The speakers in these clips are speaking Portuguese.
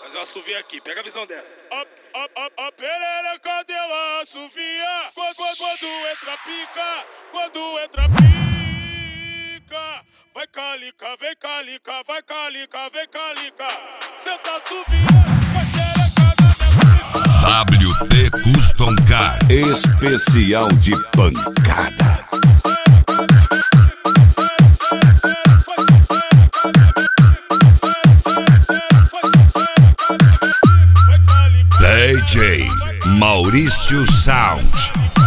Mas eu assovio aqui, pega a visão dessa. A perereca dela assovia quando entra pica, quando entra pica. Vai calica, vem calica, vai calica, vem calica. Cê tá assoviando com a xereca da minha pica. WT Custom Car, especial de pancada. DJ Maurício Sound.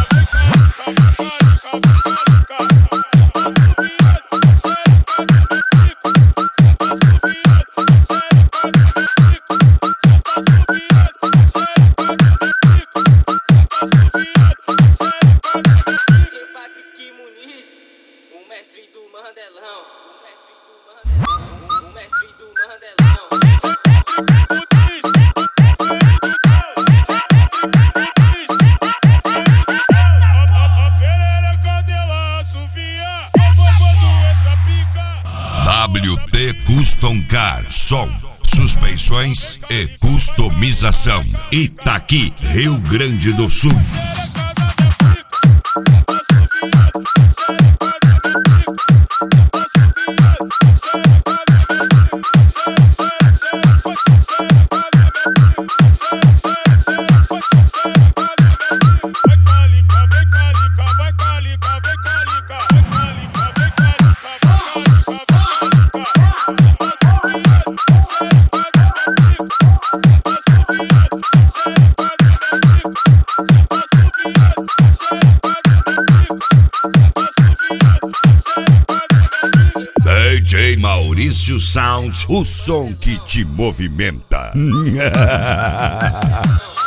O mestre do Mandelão, o mestre do Mandelão. A perereca dela assovia quando entra pica. WT Custom Car, som, suspensões e customização. Itaqui, Rio Grande do Sul. DJ Maurício Sound, o som que te movimenta.